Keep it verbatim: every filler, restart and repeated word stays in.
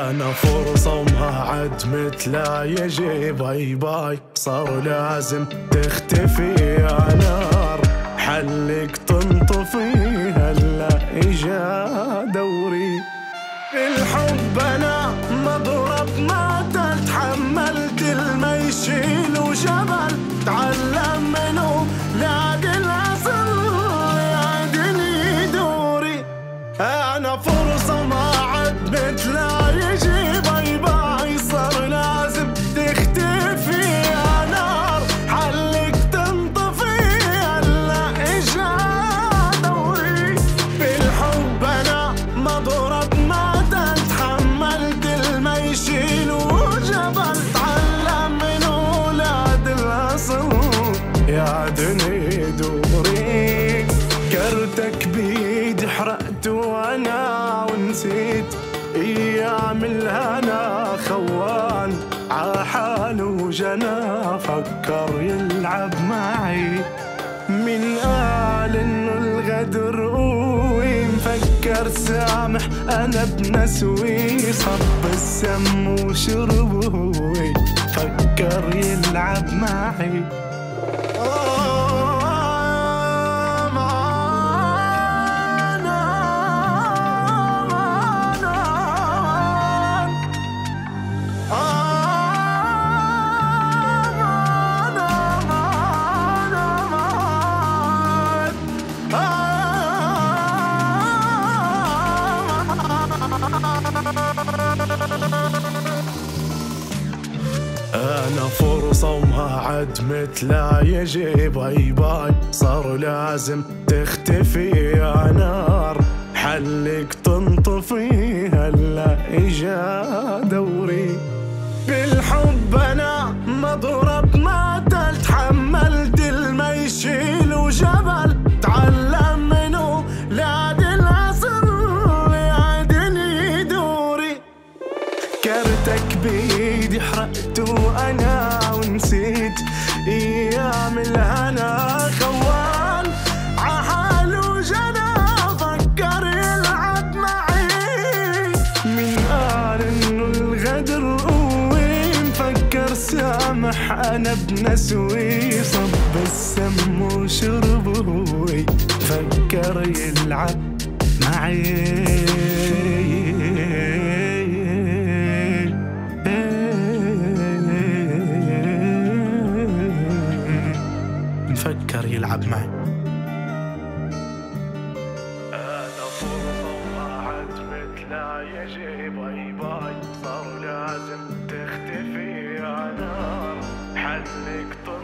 انا فرصة وما عد مثلها يجي باي باي، صار لازم تختفي يا نار، حلك تنطفي هلا اجا دوري. بالحب انا مضرب ما تحملت الما يشيل وجبل، تعلم منه لاقي الاصل يعدني دوري. انا فرصة ما عد مثلها يجي باي باي، صار لازم تختفي يا نار، حلك تنطفي هلا اجا دوري. بالحب انا مضرب ما تحملت الما يشيل وجبل، تعلم من ولاد الاصل يعدني دوري. كرتك بيدي حرقت وانا ونسيت ايام الهنا، خوان عحال وجنا فكر يلعب معي. من قال انه الغدر قوي مفكر سامح، انا بنسوي صب السم وشربه فكر يلعب معي. أنا فرصة وما عد مثلها يجي باي باي، صار لازم تختفي يا نار، حلك تنطفي هلا اجا دوري. بالحب أنا مضرب ما تحملت الما يشيل وجبل، تعلم منه لاقي الاصل يعدني دوري. كرتك بيدي حرقت وانا ونسيت ايام الهنا، خوان عحال وجنا فكر يلعب معي. من قال انه الغدر قوي مفكر سامح، انا بنسوي صب السم وشربه فكر يلعب معي. فكر يلعب معي. أنا فرصة وما عد مثلها يجي باي باي، صار لازم تختفي يا نار، حلك